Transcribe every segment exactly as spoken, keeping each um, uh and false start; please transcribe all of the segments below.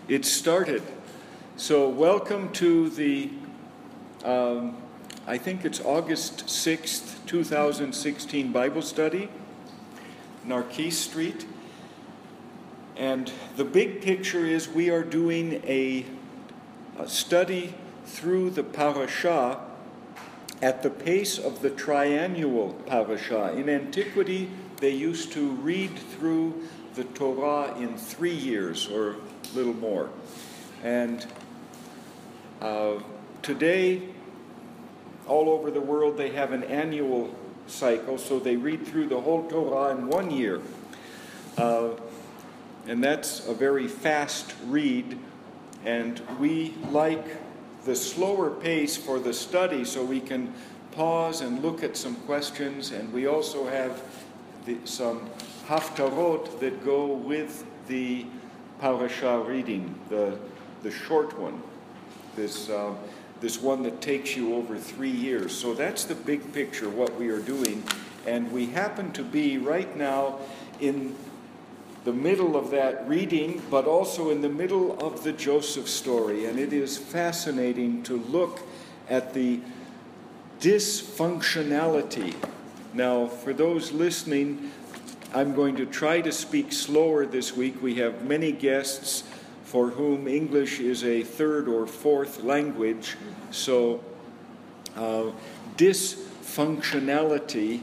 It started. So welcome to the, um, I think it's August sixth, two thousand sixteen Bible study, Narcisse Street. And the big picture is we are doing a, a study through the parashah at the pace of the triannual parashah. In antiquity, they used to read through the Torah in three years or a little more. And uh, today, all over the world, they have an annual cycle, so they read through the whole Torah in one year. Uh, and that's a very fast read, and we like the slower pace for the study so we can pause and look at some questions, and we also have the, some haftarot that go with the parashah reading, the the short one, this uh, this one that takes you over three years. So that's the big picture, what we are doing, and we happen to be right now in the middle of that reading, but also in the middle of the Joseph story, and it is fascinating to look at the dysfunctionality. Now, for those listening, I'm going to try to speak slower this week. We have many guests for whom English is a third or fourth language, so uh, dysfunctionality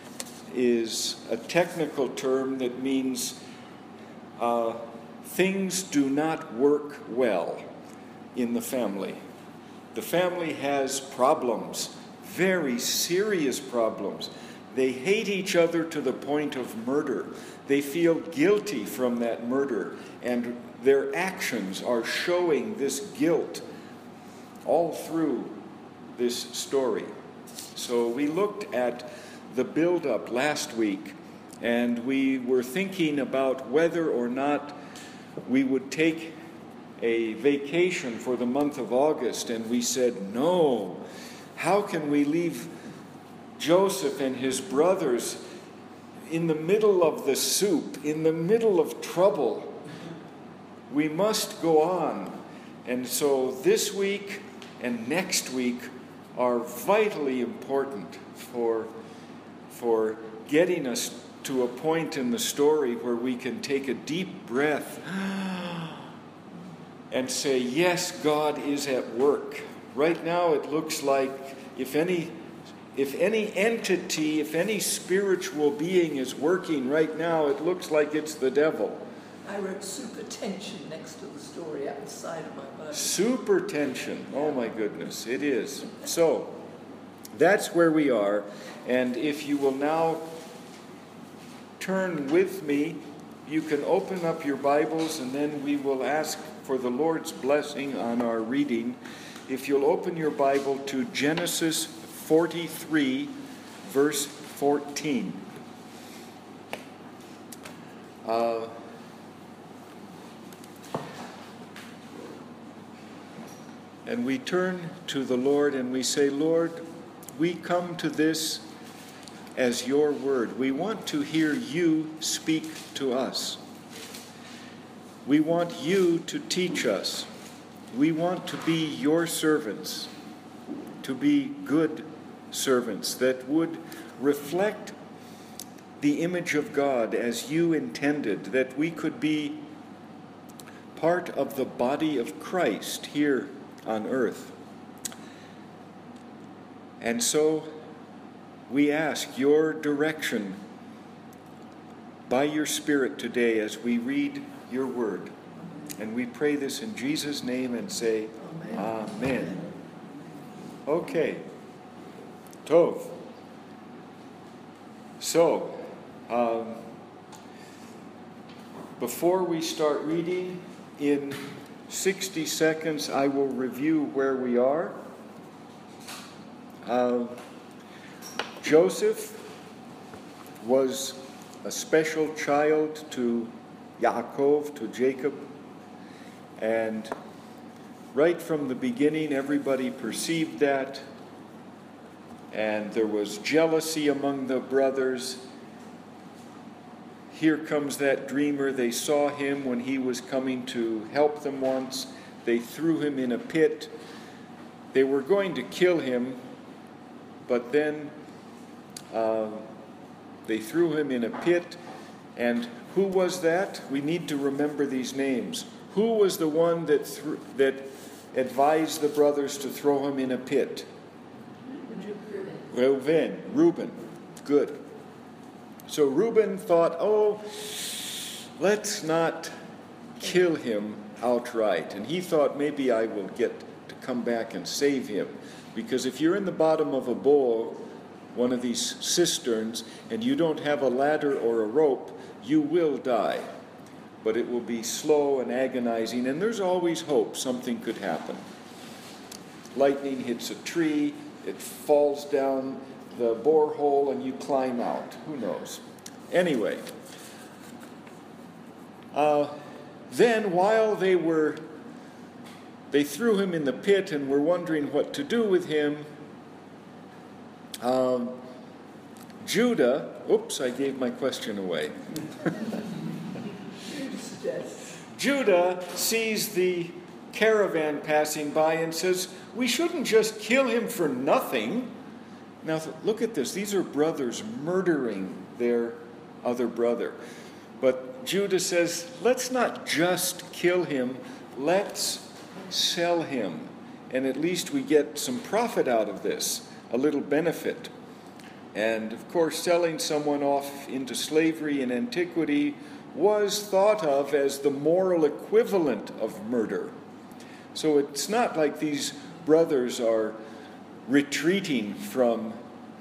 is a technical term that means uh, things do not work well in the family. The family has problems, very serious problems. They hate each other to the point of murder. They feel guilty from that murder, and their actions are showing this guilt all through this story. So we looked at the build-up last week, and we were thinking about whether or not we would take a vacation for the month of August, and we said, no, how can we leave Joseph and his brothers in the middle of the soup, in the middle of trouble? We must go on. And so this week and next week are vitally important for, for getting us to a point in the story where we can take a deep breath and say, yes, God is at work. Right now it looks like if any If any entity, if any spiritual being is working right now, it looks like it's the devil. I wrote super tension next to the story at the side of my Bible. Super tension. Oh my goodness, it is. So, that's where we are. And if you will now turn with me, you can open up your Bibles, and then we will ask for the Lord's blessing on our reading. If you'll open your Bible to Genesis forty-three, verse fourteen. Uh, and we turn to the Lord and we say, Lord, we come to this as your word. We want to hear you speak to us. We want you to teach us. We want to be your servants, to be good servants that would reflect the image of God as you intended, that we could be part of the body of Christ here on earth. And so we ask your direction by your Spirit today as we read your word. And we pray this in Jesus' name and say, Amen. Amen. Okay. Tov. So, um, before we start reading, in sixty seconds, I will review where we are. Uh, Joseph was a special child to Yaakov, to Jacob, and right from the beginning, everybody perceived that. And there was jealousy among the brothers. here comes that dreamer. They saw him when he was coming to help them once. They threw him in a pit. They were going to kill him, but then uh, they threw him in a pit. And who was that? We need to remember these names. Who was the one that th- that advised the brothers to throw him in a pit? Reuben. Reuben. Good. So Reuben thought, oh, let's not kill him outright. And he thought, maybe I will get to come back and save him. Because if you're in the bottom of a bowl, one of these cisterns, and you don't have a ladder or a rope, you will die. But it will be slow and agonizing, and there's always hope something could happen. Lightning hits a tree, it falls down the borehole, and you climb out. Who knows? Anyway, uh, then while they were, they threw him in the pit and were wondering what to do with him, um, Judah, oops, I gave my question away. Judah sees the caravan passing by and says, we shouldn't just kill him for nothing. Now look at this. These are brothers murdering their other brother. But Judah says, let's not just kill him. Let's sell him. And at least we get some profit out of this, a little benefit. And of course, selling someone off into slavery in antiquity was thought of as the moral equivalent of murder. So it's not like these brothers are retreating from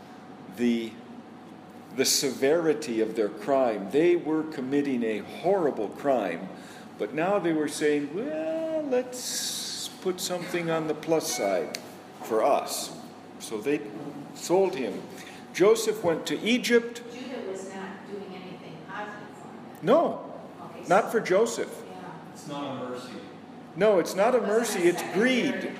the, the severity of their crime. They were committing a horrible crime, but now they were saying, well, let's put something on the plus side for us. So they sold him. Joseph went to Egypt. Judah was not doing anything positive for him. No, Okay, not so- for Joseph. Yeah. It's not a mercy. No, it's not a Wasn't mercy, a it's greed. secondary-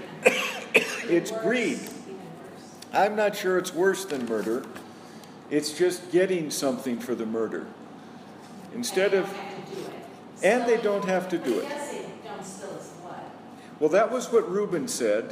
It's Worse, greed. even worse. I'm not sure it's worse than murder. It's just getting something for the murder. Instead And of, they don't have to do it. and they Still- don't have to do But it. it does say don't steal his blood. Well, that was what Reuben said,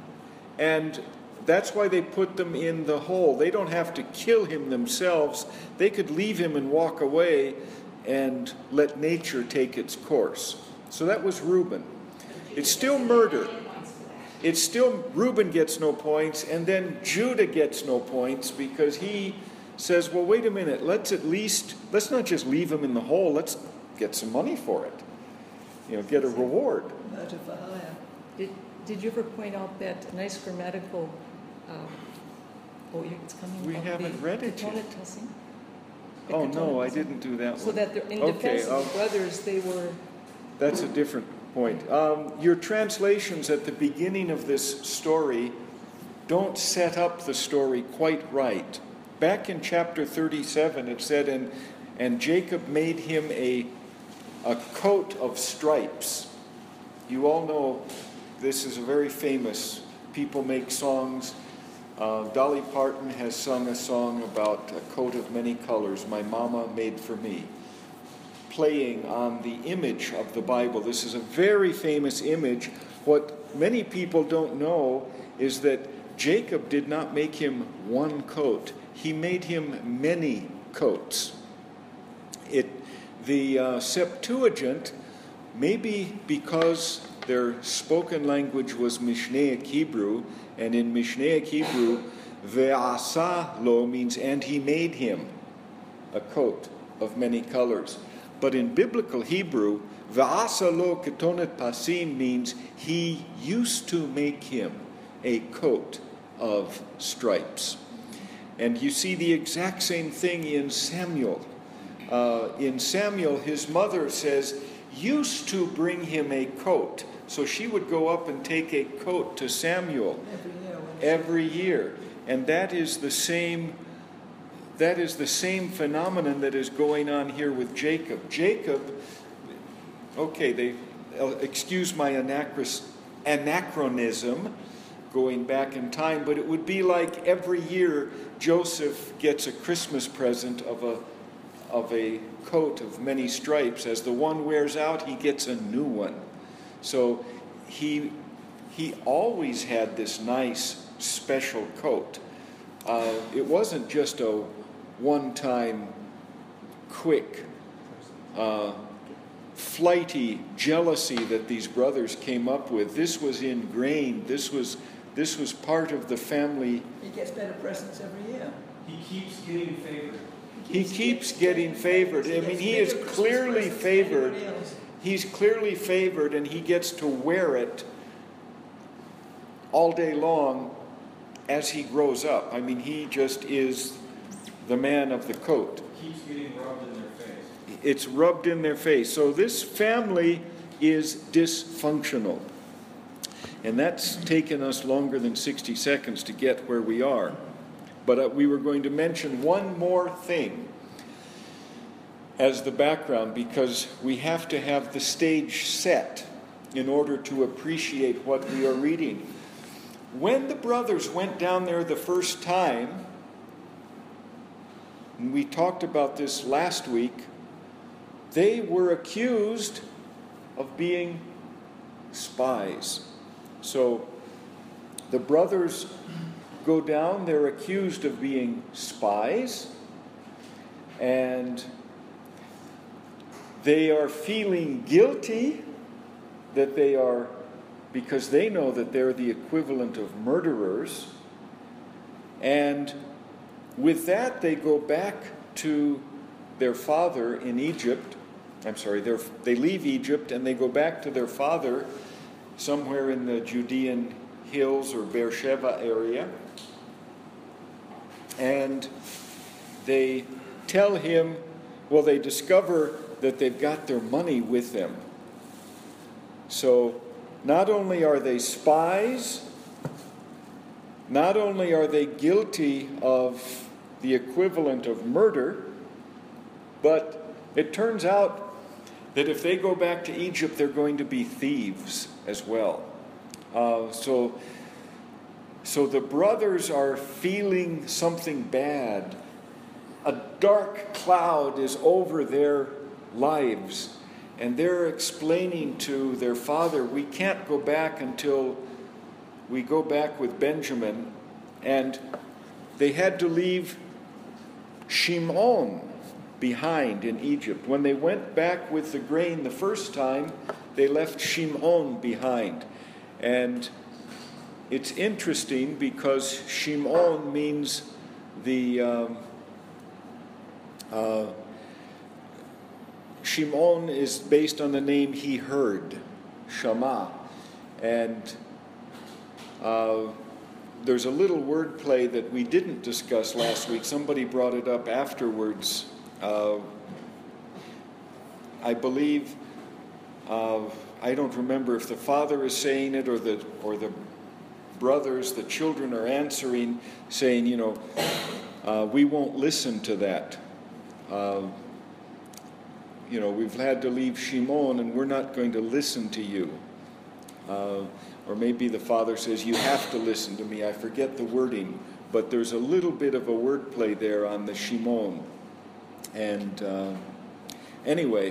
and that's why they put them in the hole. They don't have to kill him themselves. They could leave him and walk away and let nature take its course. So that was Reuben. It's still murder. Points for that. It's still, Reuben gets no points, and then Judah gets no points because he says, well, wait a minute, let's at least, let's not just leave him in the hole, let's get some money for it. You know, get a reward. Murder for hire. Did, did you ever point out that nice grammatical, um, oh, you- it's coming We up, haven't the read it Ketone yet. Tessin? The Oh, Ketone no, I Tessin? didn't do that So one. that they're in Okay, defense of I'll- the brothers, they were, That's a different point. Um, your translations at the beginning of this story don't set up the story quite right. Back in chapter thirty-seven, it said, and, and Jacob made him a, a coat of stripes. You all know this is a very famous, people make songs. Uh, Dolly Parton has sung a song about a coat of many colors, my mama made for me, playing on the image of the Bible. This is a very famous image. What many people don't know is that Jacob did not make him one coat. He made him many coats. It, the uh, Septuagint, maybe because their spoken language was Mishnaic Hebrew, and in Mishnaic Hebrew, ve'asa lo means and he made him a coat of many colors. But in biblical Hebrew, ve'asa lo ketonet pasim means he used to make him a coat of stripes. And you see the exact same thing in Samuel. Uh, in Samuel, his mother says, used to bring him a coat. So she would go up and take a coat to Samuel Every year. when she- every year. And that is the same that is the same phenomenon that is going on here with Jacob. Jacob, okay, they uh, excuse my anachros, anachronism going back in time, but it would be like every year Joseph gets a Christmas present of a of a coat of many stripes. As the one wears out, he gets a new one. So he he always had this nice special coat. Uh, it wasn't just a one-time, quick, uh, flighty jealousy that these brothers came up with. This was ingrained. This was this was part of the family. He gets better presents every year. He keeps getting favored. He keeps getting favored. I mean, he is clearly favored. He's clearly favored, and he gets to wear it all day long as he grows up. I mean, he just is the man of the coat. Keeps getting rubbed in their face. It's rubbed in their face. So this family is dysfunctional. And that's taken us longer than sixty seconds to get where we are. But uh, we were going to mention one more thing as the background, because we have to have the stage set in order to appreciate what we are reading. When the brothers went down there the first time, and we talked about this last week, they were accused of being spies. So the brothers go down, they're accused of being spies, and they are feeling guilty that they are, because they know that they're the equivalent of murderers. And with that, they go back to their father in Egypt. I'm sorry, they leave Egypt and they go back to their father somewhere in the Judean hills or Beersheba area. And they tell him, well, they discover that they've got their money with them. So not only are they spies, not only are they guilty of the equivalent of murder, but it turns out that if they go back to Egypt, they're going to be thieves as well. Uh, so, so the brothers are feeling something bad. A dark cloud is over their lives, and they're explaining to their father, we can't go back until we go back with Benjamin. And they had to leave Shimon behind in Egypt. When they went back with the grain the first time, they left Shimon behind. And it's interesting because Shimon means the um, uh, Shimon is based on the name he heard, Shama. And uh, there's a little wordplay that we didn't discuss last week. Somebody brought it up afterwards. Uh, I believe, uh, I don't remember if the father is saying it or the or the brothers, the children are answering, saying, you know, uh, we won't listen to that. Uh, you know, we've had to leave Shimon and we're not going to listen to you. Uh, or maybe the father says, you have to listen to me. I forget the wording, but there's a little bit of a wordplay there on the Shimon. And uh, anyway,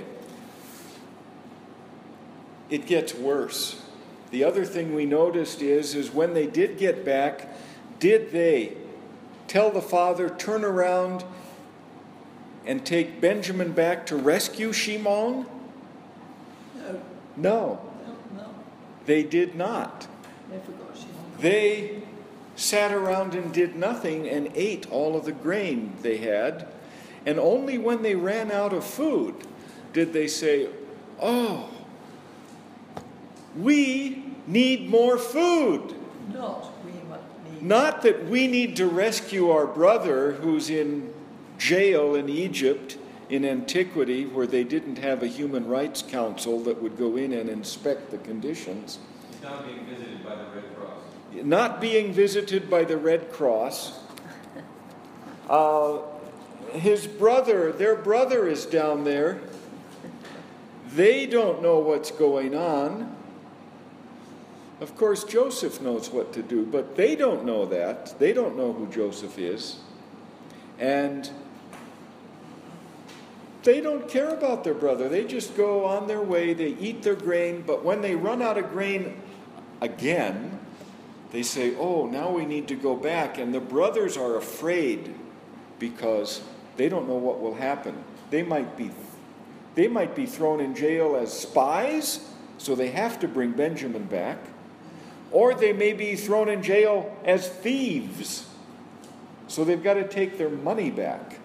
it gets worse. The other thing we noticed is, is when they did get back, did they tell the father, turn around and take Benjamin back to rescue Shimon? No. No, No, no. they did not. They forgot Shimon. They sat around and did nothing and ate all of the grain they had. And only when they ran out of food did they say, oh, we need more food. Not we must need. Not that we need to rescue our brother who's in jail in Egypt in antiquity, where they didn't have a human rights council that would go in and inspect the conditions. He's not being visited by the Red Cross. Not being visited by the Red Cross. Uh, his brother, their brother is down there. They don't know what's going on. Of course, Joseph knows what to do, but they don't know that. They don't know who Joseph is. And they don't care about their brother. They just go on their way, they eat their grain, but when they run out of grain again, they say, oh, now we need to go back. And the brothers are afraid because they don't know what will happen. They might be, they might be thrown in jail as spies, so they have to bring Benjamin back. Or they may be thrown in jail as thieves, so they've got to take their money back.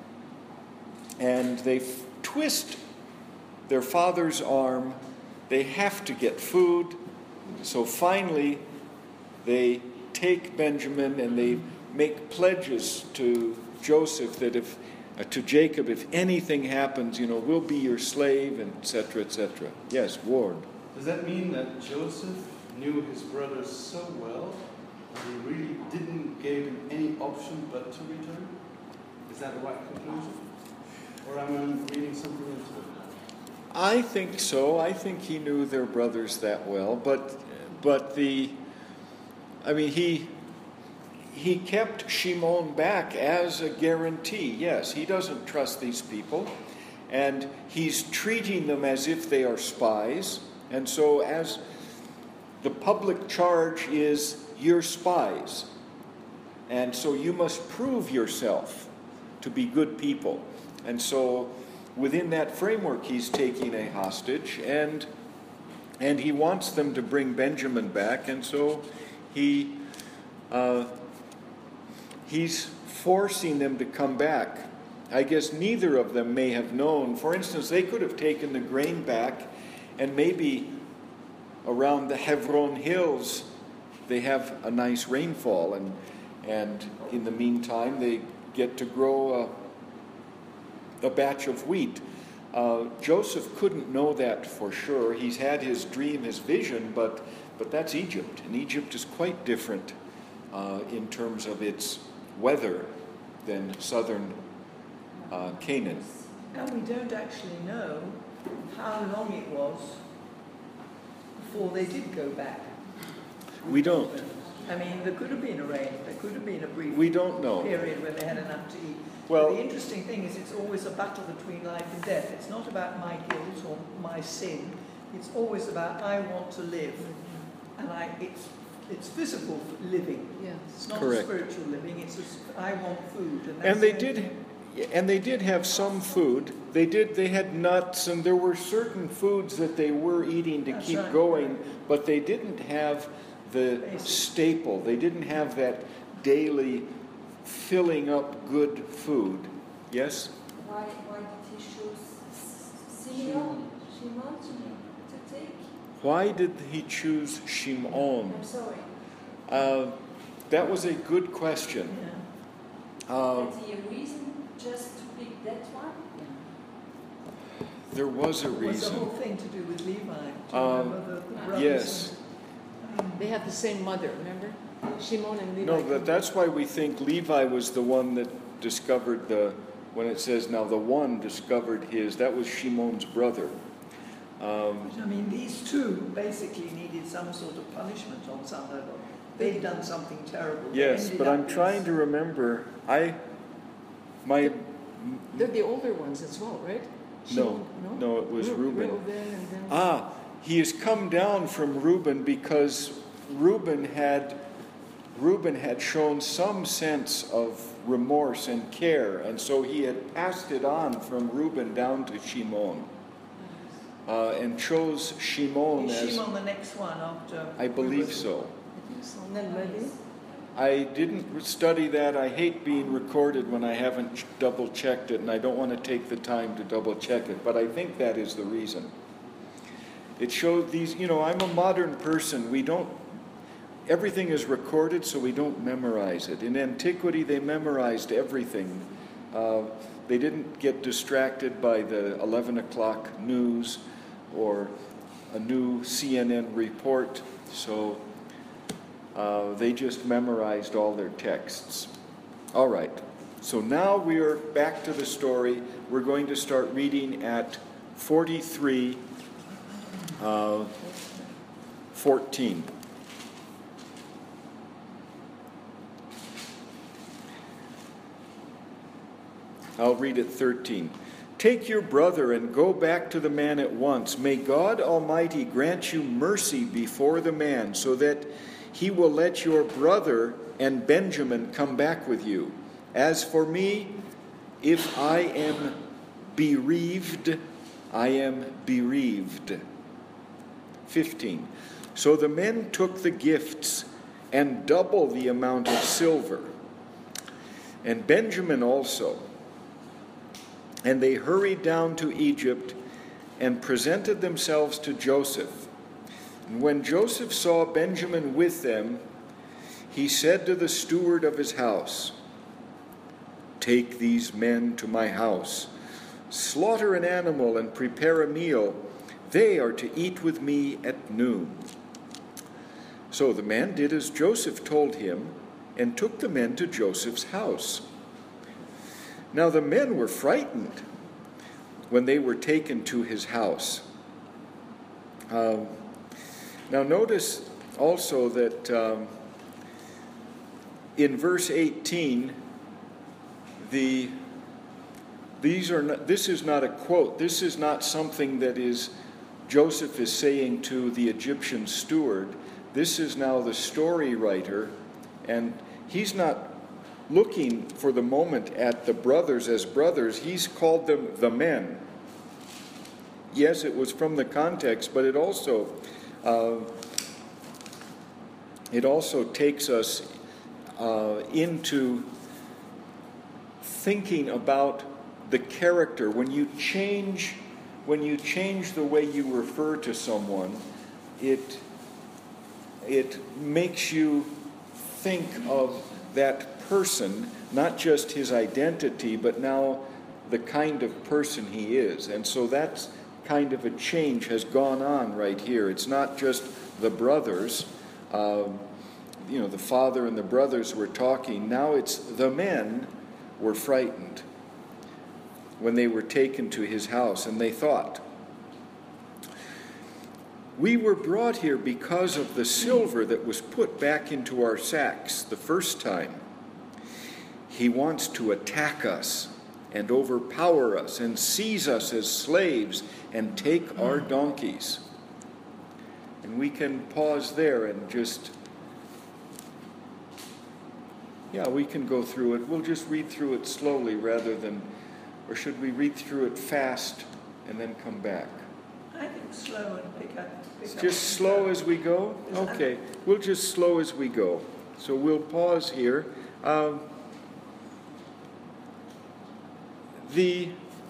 And they f- twist their father's arm. They have to get food. So finally, they take Benjamin and they make pledges to Joseph that if, uh, to Jacob, if anything happens, you know, we'll be your slave, and et cetera, et cetera. Yes, Ward. Does that mean that Joseph knew his brothers so well that he really didn't give him any option but to return? Is that the right conclusion? Or am I reading something into it? I think so. I think he knew their brothers that well, but but the I mean he he kept Shimon back as a guarantee. Yes, he doesn't trust these people, and he's treating them as if they are spies. And so as the public charge is you're spies, and so you must prove yourself to be good people. And so within that framework, he's taking a hostage, and and he wants them to bring Benjamin back, and so he uh, he's forcing them to come back. I guess neither of them may have known. For instance, they could have taken the grain back, and maybe around the Hebron hills they have a nice rainfall, and and in the meantime they get to grow a a batch of wheat. Uh, Joseph couldn't know that for sure. He's had his dream, his vision, but but that's Egypt. And Egypt is quite different uh, in terms of its weather than southern uh, Canaan. And we don't actually know how long it was before they did go back. We don't. I mean, there could have been a rain, there could have been a brief We don't know. period where they had enough to eat. Well- But the interesting thing is it's always a battle between life and death. It's not about my guilt or my sin. It's always about I want to live. And I, it's, it's physical living. Yes. It's not Correct. a spiritual living. It's a, sp- I want food. And, that's And they the- did, and they did have some food. They did. They had nuts, and there were certain foods that they were eating to That's keep right. going. But they didn't have the Basic. staple. They didn't have that daily filling up good food. Yes. Why, why did he choose Simeon, Shimon to take? Why did he choose Shimon? I'm sorry. Uh, that was a good question. Yeah. Uh, Had he a reason just to pick that one? there was a It was the reason. whole thing to do with Levi. Do you Um, remember the, the brothers? Yes. And, They have the same mother, remember? Shimon and Levi. No, that, that's why we think Levi was the one that discovered the, when it says now the one discovered his, that was Shimon's brother. Um, I mean, these two basically needed some sort of punishment on some level. They'd done something terrible. They yes, ended but up I'm in- trying to remember, I, my, They're the older ones as well, right? no, Shimon, no, it was Ru- Reuben. Reuben and then... Ah, he has come down from Reuben because Reuben had Reuben had shown some sense of remorse and care, and so he had passed it on from Reuben down to Shimon, uh, and chose Shimon Is as Shimon the next one after? I believe Reuben? so. I think so. And then Levi. I didn't study that. I hate being recorded when I haven't ch- double checked it, and I don't want to take the time to double check it, but I think that is the reason. It showed these, you know, I'm a modern person. We don't, everything is recorded, so we don't memorize it. In antiquity, they memorized everything. Uh, they didn't get distracted by the eleven o'clock news or a new C N N report, so uh, they just memorized all their texts. All right, so now we are back to the story. We're going to start reading at forty-three, uh, fourteen. I'll read it thirteen. Take your brother and go back to the man at once. May God Almighty grant you mercy before the man, so that he will let your brother and Benjamin come back with you. As for me, if I am bereaved, I am bereaved. fifteen. So the men took the gifts and double the amount of silver, and Benjamin also. And they hurried down to Egypt and presented themselves to Joseph. And when Joseph saw Benjamin with them, he said to the steward of his house, "Take these men to my house, slaughter an animal and prepare a meal. They are to eat with me at noon." So the man did as Joseph told him and took the men to Joseph's house. Now the men were frightened when they were taken to his house. Um, now notice also that um, in verse eighteen, the these are not, this is not a quote. This is not something that is Joseph is saying to the Egyptian steward. This is now the story writer, and he's not looking for the moment at the brothers as brothers. He's called them the men. Yes, it was from the context, but it also uh, it also takes us uh, into thinking about the character. When you change, when you change the way you refer to someone, it it makes you think of that person, not just his identity, but now the kind of person he is. And so that's kind of a change has gone on right here. It's not just the brothers, uh, you know, the father and the brothers were talking. Now it's the men were frightened when they were taken to his house, and they thought, "We were brought here because of the silver that was put back into our sacks the first time. He wants to attack us and overpower us and seize us as slaves and take our donkeys." And we can pause there and just, yeah, we can go through it. We'll just read through it slowly rather than, or should we read through it fast and then come back? I think slow and pick up. Pick It's up just slow as we go? Okay, we'll just slow as we go. So we'll pause here. Um, the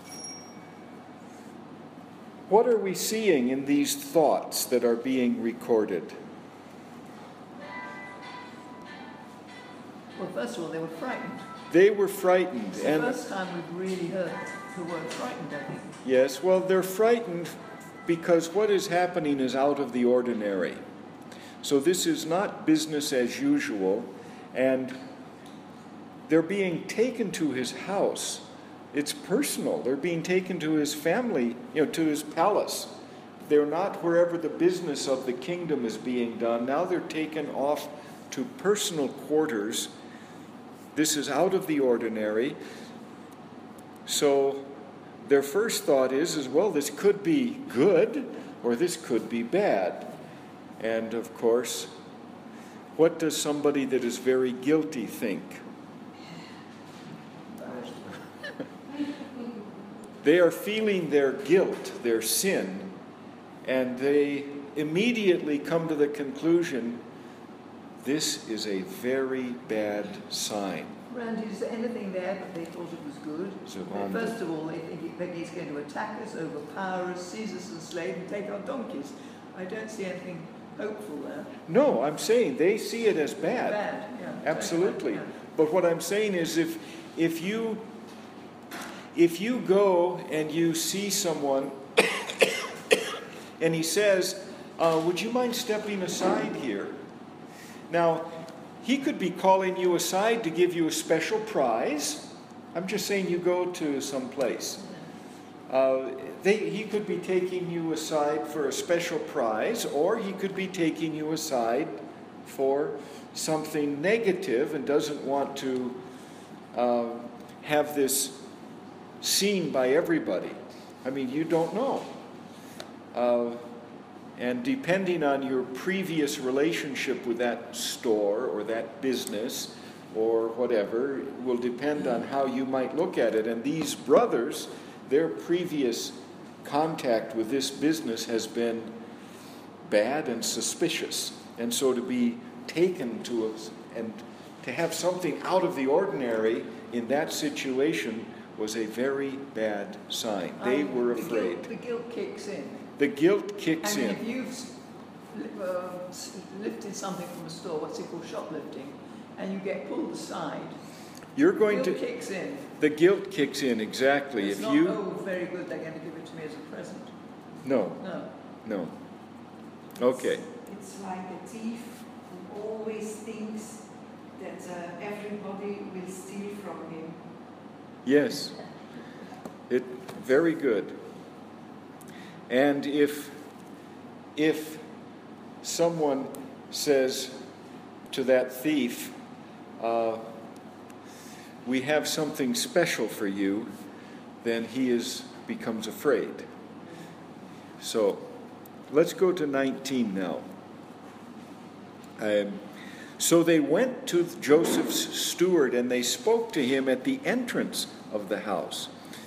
what are we seeing in these thoughts that are being recorded? Well, first of all, they were frightened. They were frightened. It's the and first time we've really heard the word frightened, I think. Yes, well, they're frightened because what is happening is out of the ordinary. So this is not business as usual, and they're being taken to his house. It's personal. They're being taken to his family, you know, to his palace. They're not wherever the business of the kingdom is being done. Now they're taken off to personal quarters. This is out of the ordinary. So their first thought is, is, well, this could be good or this could be bad. And of course, what does somebody that is very guilty think? They are feeling their guilt, their sin, and they immediately come to the conclusion, this is a very bad sign. Randy, is there anything there that they thought it was good? Zavanda. First of all, they think that he's going to attack us, overpower us, seize us as slaves, and take our donkeys. I don't see anything hopeful there. No, I'm saying they see it as bad. Bad, yeah. Absolutely. Yeah. But what I'm saying is if if you if you go and you see someone and he says, uh, would you mind stepping aside here? Now, he could be calling you aside to give you a special prize. I'm just saying you go to some place. Uh, they, he could be taking you aside for a special prize, or he could be taking you aside for something negative and doesn't want to uh, have this seen by everybody. I mean, you don't know. Uh, and depending on your previous relationship with that store or that business or whatever, will depend on how you might look at it. And these brothers, their previous contact with this business has been bad and suspicious. And so to be taken to us and to have something out of the ordinary in that situation was a very bad sign. They Um, were the afraid. guilt- The guilt kicks in. The guilt kicks And in. if you've uh, lifted something from a store, what's it called, shoplifting, and you get pulled aside, You're going guilt to, kicks in. the guilt kicks in, exactly. It's If not, you, oh, very good, they're going to give it to me as a present. no, No. no. Okay. It's like a thief who always thinks that uh, everybody will steal from him. Yes. It, very good. And if, if someone says to that thief, uh, we have something special for you, then he is, becomes afraid. So, let's go to nineteen now. Um, so they went to Joseph's steward, and they spoke to him at the entrance of the house.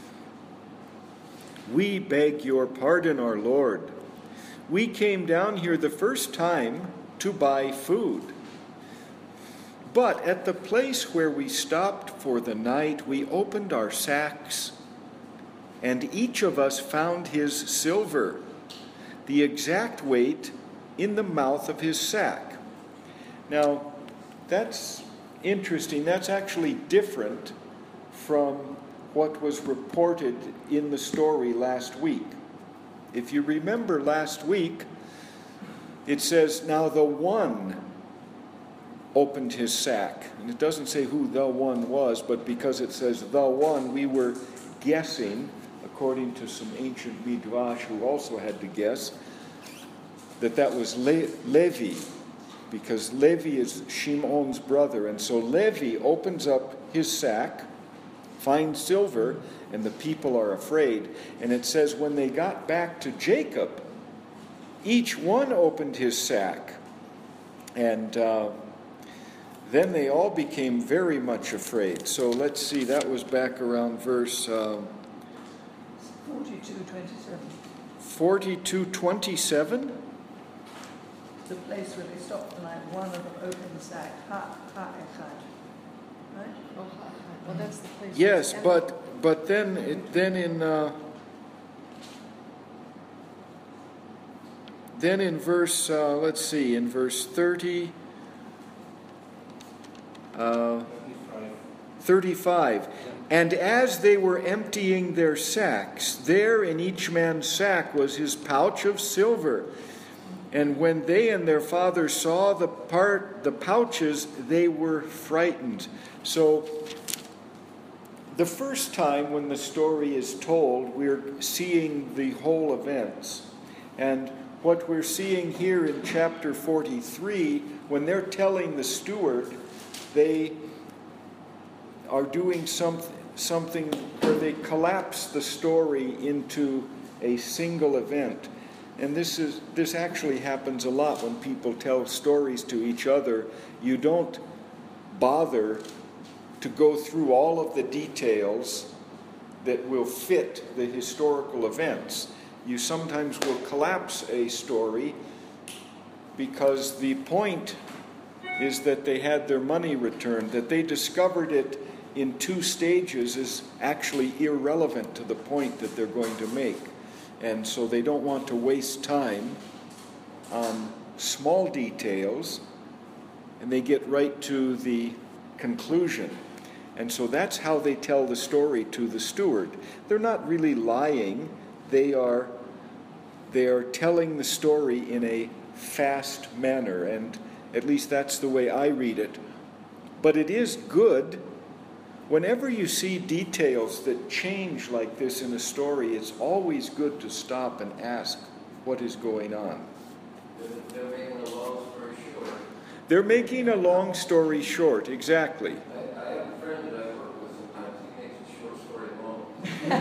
We beg your pardon, our Lord. We came down here the first time to buy food. But at the place where we stopped for the night, we opened our sacks, and each of us found his silver, the exact weight, in the mouth of his sack. Now, that's interesting. That's actually different from what was reported in the story last week. If you remember last week, it says, now the one opened his sack. And it doesn't say who the one was, but because it says the one, we were guessing, according to some ancient Midrash who also had to guess, that that was Le- Levi, because Levi is Shimon's brother. And so Levi opens up his sack, finds silver, and the people are afraid. And it says when they got back to Jacob, each one opened his sack. And uh, then they all became very much afraid. So let's see, that was back around verse uh, forty-two twenty-seven. forty-two twenty-seven. The place where they stopped the night, one of them opened the sack. Ha, ha, echad. Right? Oh, hi, hi. Well, that's the place. Yes, and- but but then it, then in uh, then in verse uh, let's see, in verse thirty, uh, thirty-five, and as they were emptying their sacks, there in each man's sack was his pouch of silver. And when they and their father saw the part the pouches, they were frightened. So the first time when the story is told, we're seeing the whole events. And what we're seeing here in chapter forty-three, when they're telling the steward, they are doing some, something where they collapse the story into a single event. And this is this actually happens a lot when people tell stories to each other. You don't bother to go through all of the details that will fit the historical events. You sometimes will collapse a story because the point is that they had their money returned. That they discovered it in two stages is actually irrelevant to the point that they're going to make. And so they don't want to waste time on small details, and they get right to the conclusion. And so that's how they tell the story to the steward. They're not really lying. They are, they are telling the story in a fast manner, and at least that's the way I read it. But it is good. Whenever you see details that change like this in a story, it's always good to stop and ask what is going on. They're making a long story short. They're making a long story short, exactly. I, I have a friend that I work with sometimes. He makes a short story long.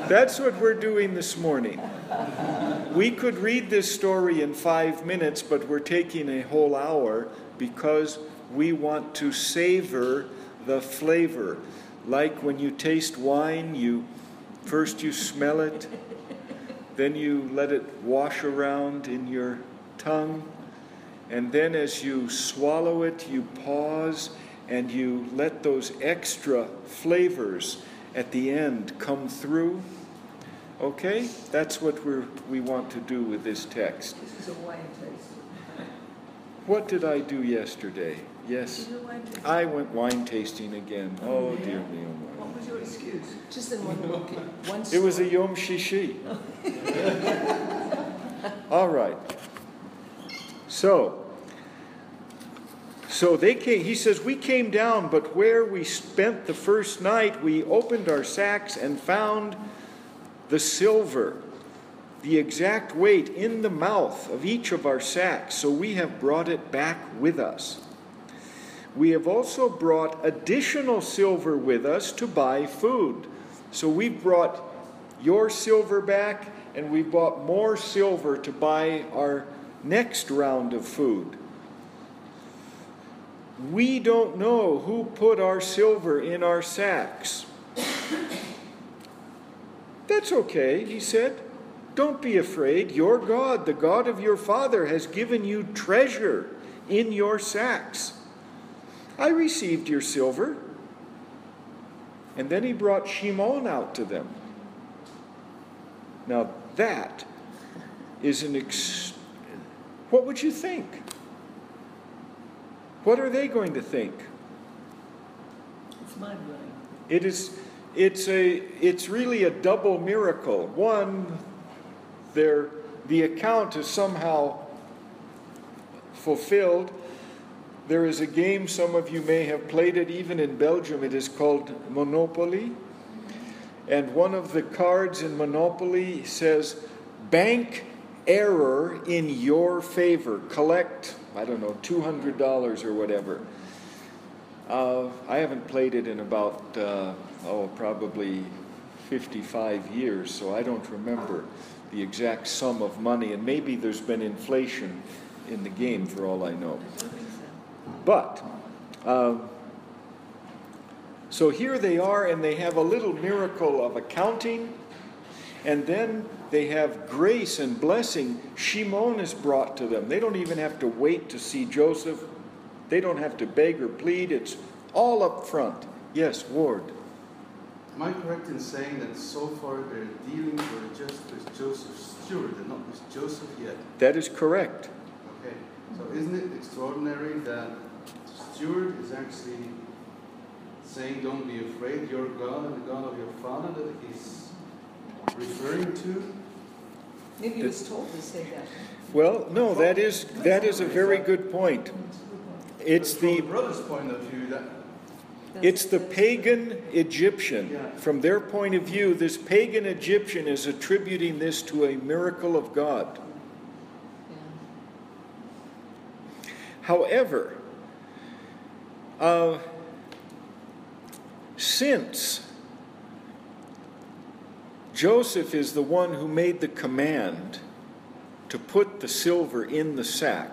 That's what we're doing this morning. We could read this story in five minutes, but we're taking a whole hour because we want to savor the flavor. Like when you taste wine, you first you smell it, then you let it wash around in your tongue, and then as you swallow it, you pause and you let those extra flavors at the end come through. Okay? That's what we're, we want to do with this text. This is a wine taste. What did I do yesterday? Yes, Did you wine taste? I went wine tasting again. Oh, dear me. oh my. What was your excuse? Just in one look, one It was a store. Yom Shishi. All right. So, so they came, he says, we came down, but where we spent the first night, we opened our sacks and found the silver, the exact weight in the mouth of each of our sacks, so we have brought it back with us. We have also brought additional silver with us to buy food. So we brought your silver back, and we bought more silver to buy our next round of food. We don't know who put our silver in our sacks. That's okay, he said. Don't be afraid. Your God, the God of your father, has given you treasure in your sacks. I received your silver. And then he brought Shimon out to them. Now that is an ex- what would you think? What are they going to think? It's mind-blowing. It is it's a it's really a double miracle. One, there the account is somehow fulfilled. There is a game, some of you may have played it, even in Belgium, it is called Monopoly. And one of the cards in Monopoly says, bank error in your favor. Collect, I don't know, two hundred dollars or whatever. Uh, I haven't played it in about, uh, oh, probably fifty-five years, so I don't remember the exact sum of money. And maybe there's been inflation in the game, for all I know. But, um, so here they are, and they have a little miracle of accounting, and then they have grace and blessing. Shimon is brought to them. They don't even have to wait to see Joseph. They don't have to beg or plead. It's all up front. Yes, Ward. Am I correct in saying that so far their dealings were just with Joseph's steward and not with Joseph yet? That is correct. Okay, so isn't it extraordinary that the steward is actually saying, don't be afraid, your God and the God of your father that he's referring to? Maybe he was told to say that. Well, no, that is that is a very good point. It's But from the the brother's point of view, that It's the pagan Egyptian. Yeah. From their point of view, this pagan Egyptian is attributing this to a miracle of God. Yeah. However, uh, since Joseph is the one who made the command to put the silver in the sack,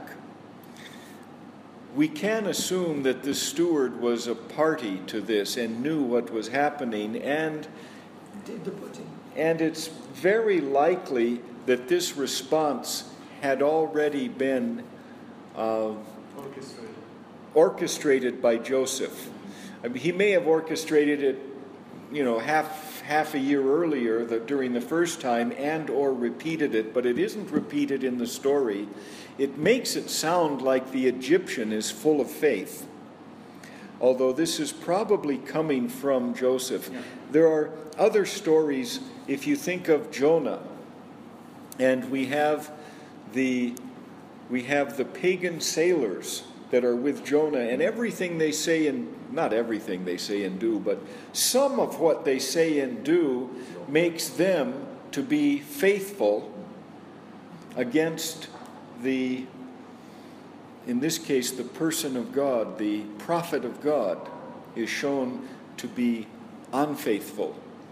we can assume that the steward was a party to this and knew what was happening, and Did the pudding. and it's very likely that this response had already been uh, orchestrated. orchestrated by Joseph. I mean, he may have orchestrated it, you know, half half a year earlier, the, during the first time, and or repeated it, but it isn't repeated in the story. It makes it sound like the Egyptian is full of faith, although this is probably coming from Joseph. Yeah. There are other stories, if you think of Jonah, and we have the we have the pagan sailors that are with Jonah, and everything they say and not everything they say and do, but some of what they say and do makes them to be faithful against the, in this case, the person of God, the prophet of God, is shown to be unfaithful.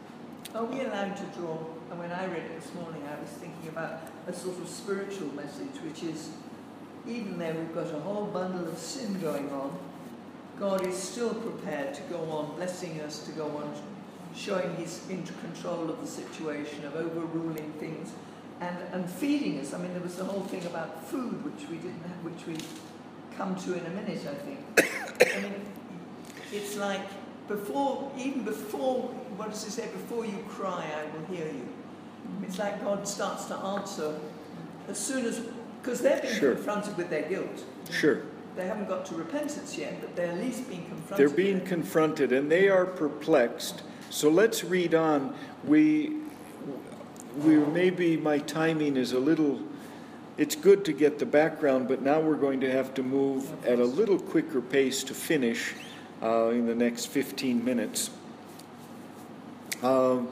Are we allowed to draw, and when I read it this morning, I was thinking about a sort of spiritual message, which is, even though we've got a whole bundle of sin going on, God is still prepared to go on blessing us, to go on showing He's in control of the situation, of overruling things, and, and feeding us. I mean, there was the whole thing about food, which we didn't have, which we come to in a minute, I think. I mean, it's like before, even before, what does it say? Before you cry, I will hear you. It's like God starts to answer as soon as, because they've been Sure. confronted with their guilt. Sure. They haven't got to repentance yet, but they're at least being confronted. They're being with it. confronted and they are perplexed. So let's read on. We, we maybe my timing is a little, it's good to get the background, but now we're going to have to move at a little quicker pace to finish uh, in the next fifteen minutes. Um,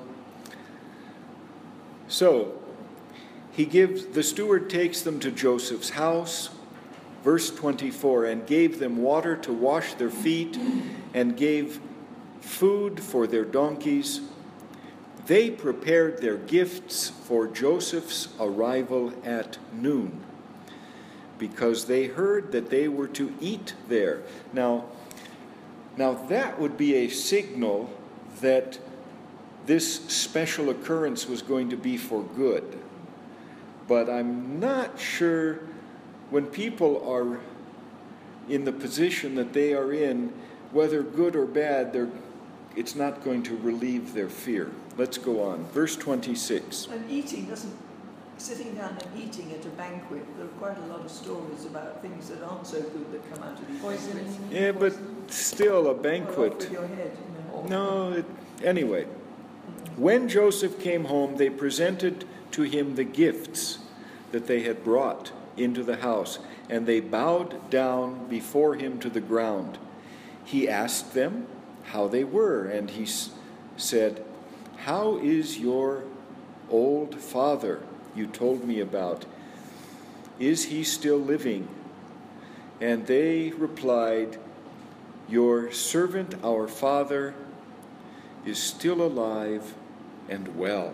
so, he gives, the steward takes them to Joseph's house, verse twenty-four, and gave them water to wash their feet, and gave food for their donkeys. They prepared their gifts for Joseph's arrival at noon, because they heard that they were to eat there. Now, now that would be a signal that this special occurrence was going to be for good. But I'm not sure when people are in the position that they are in, whether good or bad, they're, it's not going to relieve their fear. Let's go on. Verse twenty-six. And eating doesn't, sitting down and eating at a banquet, there are quite a lot of stories about things that aren't so good that come out of these Poisoning. banquets. Yeah, but still a Or off banquet. with your head, you No, know. it, anyway. When Joseph came home, they presented to him the gifts that they had brought into the house, and they bowed down before him to the ground. He asked them how they were, and he s- said, "How is your old father you told me about? Is he still living?" And they replied, "Your servant, our father, is still alive and well."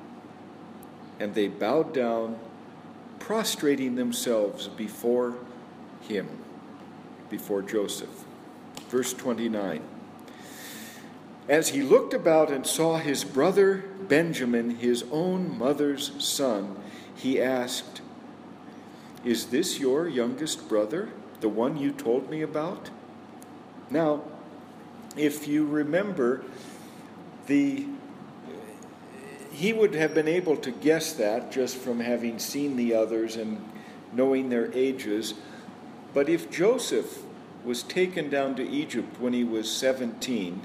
And they bowed down, prostrating themselves before him, before Joseph. Verse twenty-nine. As he looked about and saw his brother Benjamin, his own mother's son, he asked, "Is this your youngest brother, the one you told me about?" Now, if you remember, the he would have been able to guess that just from having seen the others and knowing their ages. But if Joseph was taken down to Egypt when he was seventeen,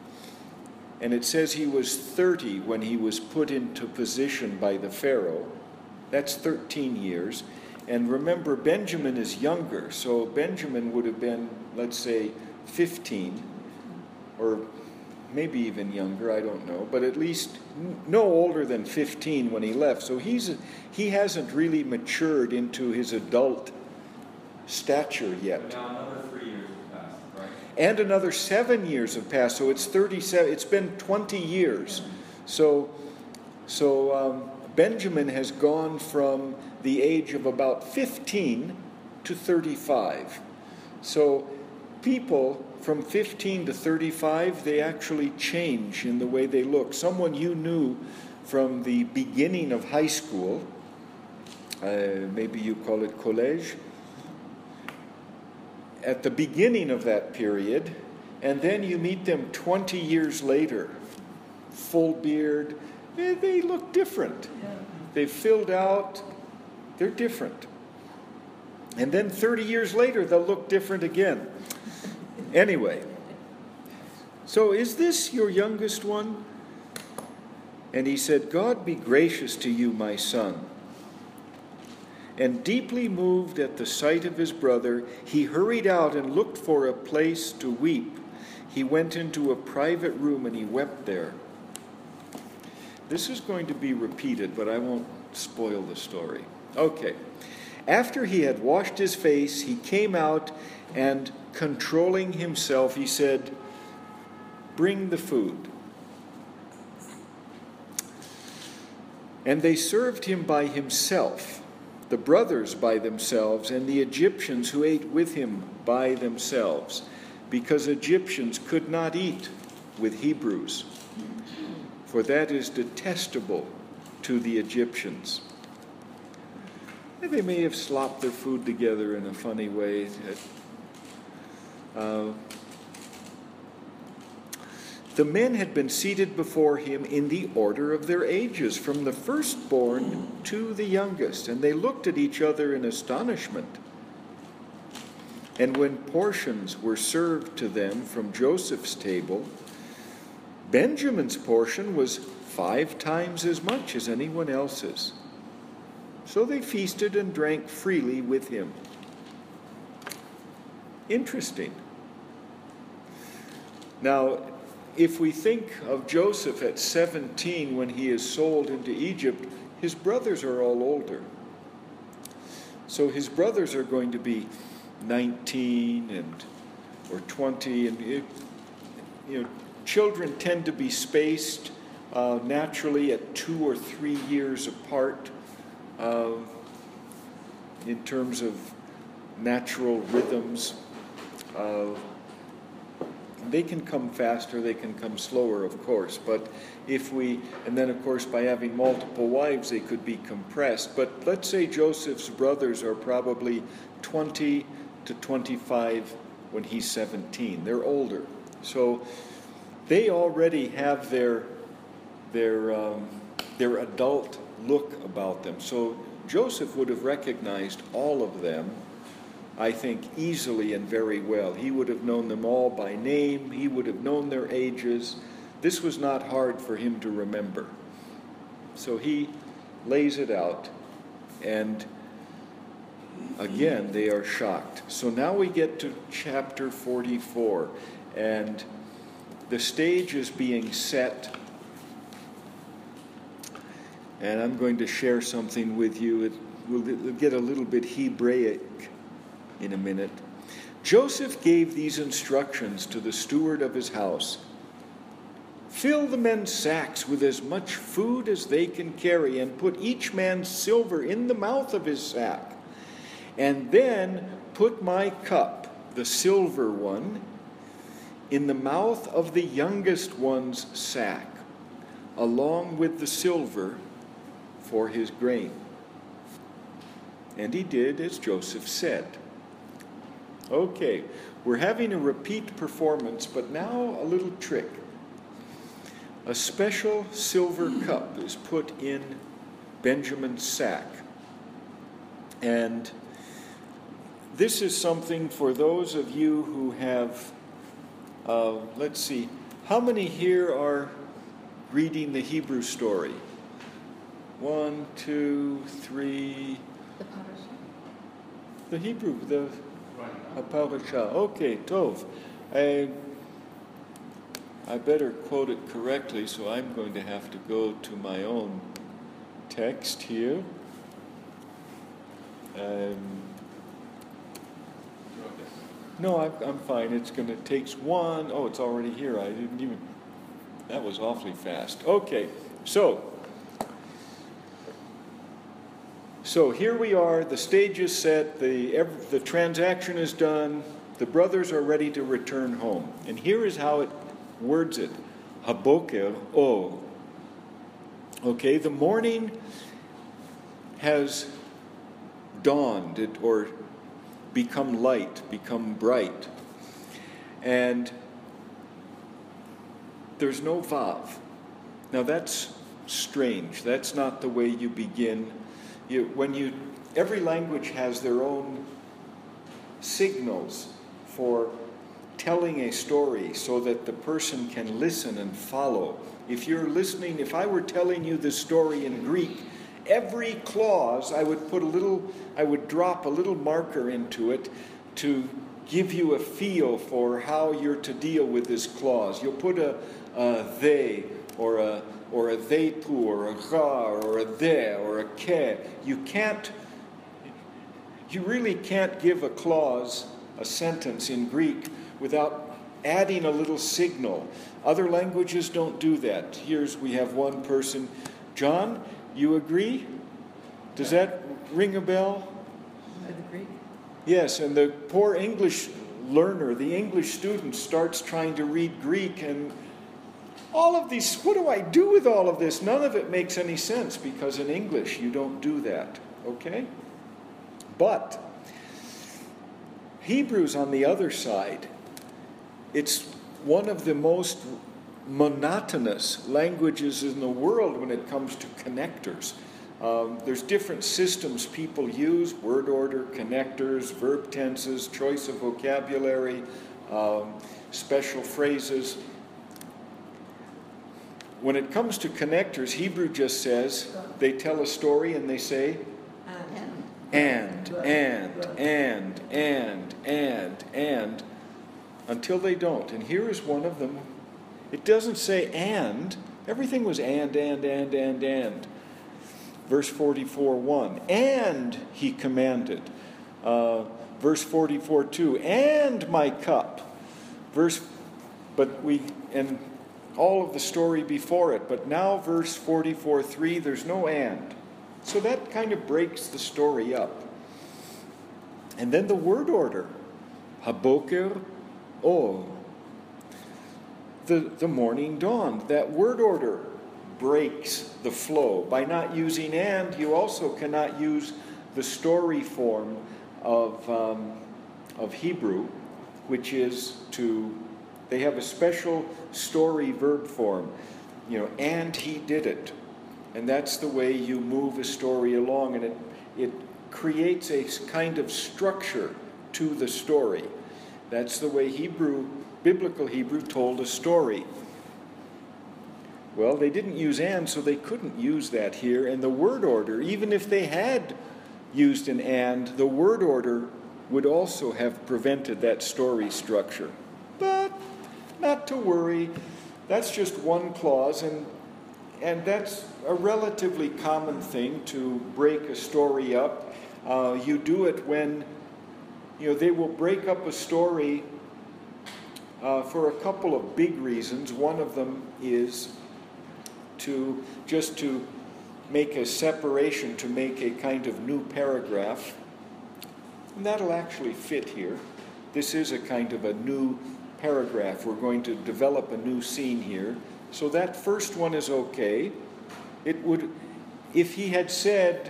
and it says he was thirty when he was put into position by the Pharaoh, that's thirteen years. And remember, Benjamin is younger, so Benjamin would have been, let's say, fifteen, or maybe even younger, I don't know, but at least no older than fifteen when he left. So he's he hasn't really matured into his adult stature But yet. now another three years have passed, right? And another seven years have passed, so it's thirty-seven. It's been twenty years. So, so um, Benjamin has gone from the age of about fifteen to thirty-five. So people from fifteen to thirty-five, they actually change in the way they look. Someone you knew from the beginning of high school, uh, maybe you call it college, at the beginning of that period, and then you meet them twenty years later, full beard, eh, they look different. Yeah. They've filled out, they're different. And then thirty years later, they'll look different again. Anyway, so is this your youngest one? And he said, "God be gracious to you, my son." And deeply moved at the sight of his brother, he hurried out and looked for a place to weep. He went into a private room and he wept there. This is going to be repeated, but I won't spoil the story. Okay. After he had washed his face, he came out and, controlling himself, he said, "Bring the food." And they served him by himself, the brothers by themselves, and the Egyptians who ate with him by themselves, because Egyptians could not eat with Hebrews, for that is detestable to the Egyptians. And they may have slopped their food together in a funny way. Uh, the men had been seated before him in the order of their ages, from the firstborn to the youngest, and they looked at each other in astonishment. And when portions were served to them from Joseph's table, Benjamin's portion was five times as much as anyone else's. So they feasted and drank freely with him. Interesting. Now, if we think of Joseph at seventeen when he is sold into Egypt, his brothers are all older. So his brothers are going to be nineteen and or twenty, and it, you know, children tend to be spaced uh, naturally at two or three years apart uh, in terms of natural rhythms. Uh, they can come faster, they can come slower, of course, but if we, and then of course by having multiple wives they could be compressed, but let's say Joseph's brothers are probably twenty to twenty-five when he's seventeen. They're older. So they already have their their um, their adult look about them. So Joseph would have recognized all of them, I think, easily and very well. He would have known them all by name. He would have known their ages. This was not hard for him to remember. So he lays it out, and again, they are shocked. So now we get to chapter forty-four, and the stage is being set. And I'm going to share something with you. It will get a little bit Hebraic in a minute. Joseph gave these instructions to the steward of his house. Fill the men's sacks with as much food as they can carry, and put each man's silver in the mouth of his sack. And then put my cup, the silver one, in the mouth of the youngest one's sack, along with the silver for his grain. And he did as Joseph said. Okay, we're having a repeat performance, but now a little trick. A special silver cup is put in Benjamin's sack. And this is something for those of you who have, uh, let's see, how many here are reading the Hebrew story? One, two, three. The parasha. The Hebrew, the parasha. Okay, Tov. I, I better quote it correctly, so I'm going to have to go to my own text here. Um, no, I'm, I'm fine. It's going to take one. Oh, it's already here. I didn't even. That was awfully fast. Okay, so. So here we are, the stage is set, the, every, the transaction is done, the brothers are ready to return home. And here is how it words it. Haboker o. Okay, the morning has dawned it, or become light, become bright. And there's no vav. Now that's strange. That's not the way you begin. You, when you, every language has their own signals for telling a story so that the person can listen and follow. If you're listening, if I were telling you the story in Greek, every clause I would put a little, I would drop a little marker into it to give you a feel for how you're to deal with this clause. You'll put a, a they or a or a theipu, or a gar, or a de, or a ke. You can't, you really can't give a clause, a sentence in Greek, without adding a little signal. Other languages don't do that. Here's, we have one person, John, You agree? Does that ring a bell? By the Greek? Yes, and the poor English learner, the English student, starts trying to read Greek, and all of these, what do I do with all of this? None of it makes any sense, because in English you don't do that, okay? But Hebrews, on the other side, it's one of the most monotonous languages in the world when it comes to connectors. Um, there's different systems people use: word order, connectors, verb tenses, choice of vocabulary, um, special phrases. When it comes to connectors, Hebrew just says, they tell a story and they say, and, and, and, and, and, and, until they don't. And here is one of them. It doesn't say and. Everything was and, and, and, and, and. Verse forty-four, one. And he commanded. Uh, verse forty-four, two. And my cup. Verse, but we, and all of the story before it. But now verse forty-four, three, there's no and. So that kind of breaks the story up. And then the word order. Haboker or. The, the morning dawned. That word order breaks the flow. By not using and, you also cannot use the story form of, um, of Hebrew, which is to, they have a special story verb form. You know, and he did it. And that's the way you move a story along, and it, it creates a kind of structure to the story. That's the way Hebrew, biblical Hebrew, told a story. Well, they didn't use and, so they couldn't use that here. And the word order, even if they had used an and, the word order would also have prevented that story structure. But not to worry. That's just one clause, and and that's a relatively common thing to break a story up. Uh, you do it when, you know, they will break up a story uh, for a couple of big reasons. One of them is to just to make a separation, to make a kind of new paragraph. And that'll actually fit here. This is a kind of a new paragraph. We're going to develop a new scene here. So that first one is okay. It would, if he had said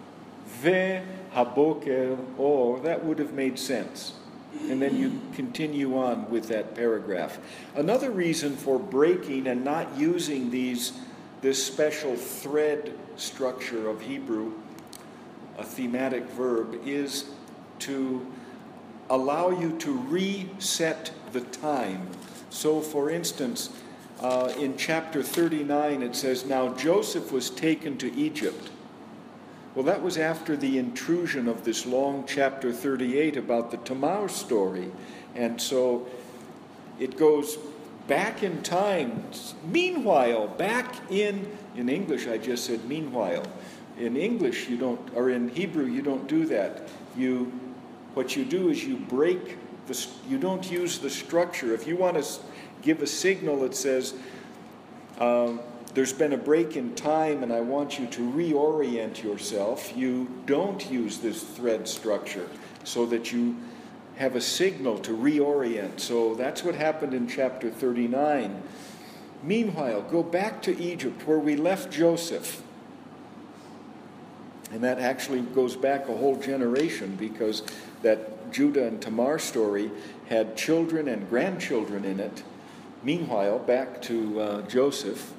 ve haboker or, that would have made sense. And then you continue on with that paragraph. Another reason for breaking and not using these this special thread structure of Hebrew, a thematic verb, is to allow you to reset the time. So, for instance, uh, in chapter thirty-nine it says, now Joseph was taken to Egypt. Well, that was after the intrusion of this long chapter thirty-eight about the Tamar story. And so it goes back in time. Meanwhile, back in, in English I just said meanwhile. In English you don't, or in Hebrew you don't do that. You, what you do is you break the, you don't use the structure. If you want to give a signal that says, um, there's been a break in time and I want you to reorient yourself, you don't use this thread structure so that you have a signal to reorient. So that's what happened in chapter thirty-nine. Meanwhile, go back to Egypt where we left Joseph. And that actually goes back a whole generation, because that Judah and Tamar story had children and grandchildren in it. Meanwhile, back to uh, Joseph.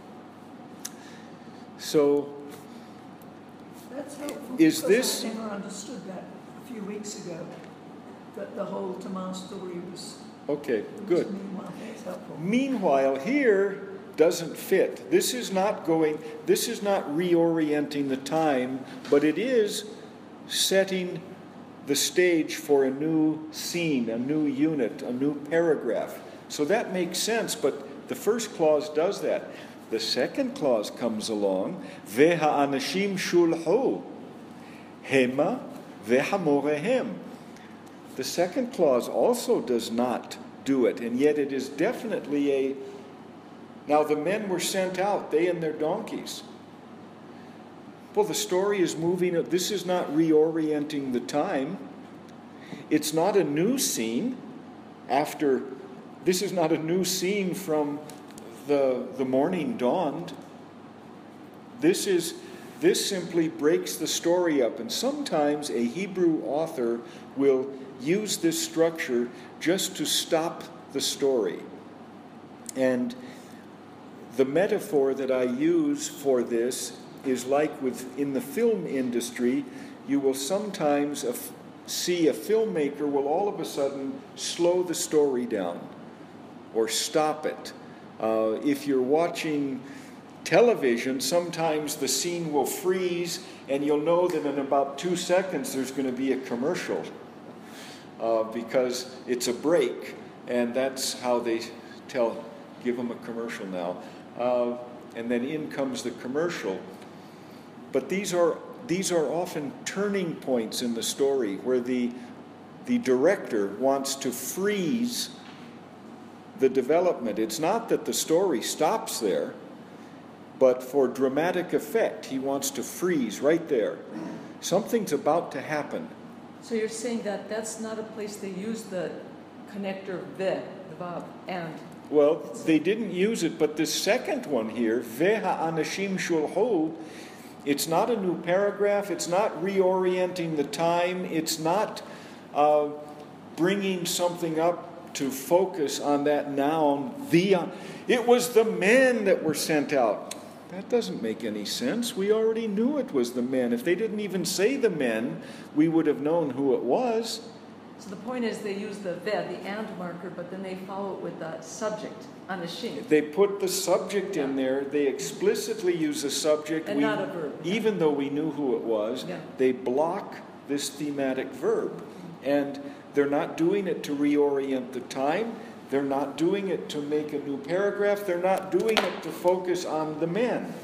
So, That's helpful. Is because this- I never understood that a few weeks ago, that the whole Tamar story was. okay, was good. Meanwhile, that's helpful. Meanwhile, here doesn't fit. This is not going, this is not reorienting the time, but it is setting the stage for a new scene, a new unit, a new paragraph. So that makes sense, but the first clause does that. The second clause comes along, Ve'ha'anashim shulhu, hema ve'hamorehem. The second clause also does not do it, and yet it is definitely a... Now the men were sent out, they and their donkeys. Well, the story is moving. This is not reorienting the time. It's not a new scene after, this is not a new scene from the, the morning dawned. This is, this simply breaks the story up. And sometimes a Hebrew author will use this structure just to stop the story. And the metaphor that I use for this is like with in the film industry, you will sometimes af- see a filmmaker will all of a sudden slow the story down or stop it. Uh, if you're watching television, sometimes the scene will freeze and you'll know that in about two seconds there's going to be a commercial uh, because it's a break, and that's how they tell, give them a commercial now. Uh, and then in comes the commercial. But these are these are often turning points in the story where the the director wants to freeze the development. It's not that the story stops there, but for dramatic effect, he wants to freeze right there. Something's about to happen. So you're saying that that's not a place they use the connector ve, the vav, and. Well, they didn't use it, but the second one here, Veha Anashim Shulhu, it's not a new paragraph, it's not reorienting the time, it's not uh, bringing something up to focus on that noun, the. It was the men that were sent out. That doesn't make any sense. We already knew it was the men. If they didn't even say the men, we would have known who it was. So the point is they use the ve, the and marker, but then they follow it with the subject, anashim. They put the subject in there. They explicitly use a subject. And we, not a verb. Even though we knew who it was, Yeah. they block this thematic verb. And they're not doing it to reorient the time. They're not doing it to make a new paragraph. They're not doing it to focus on the men.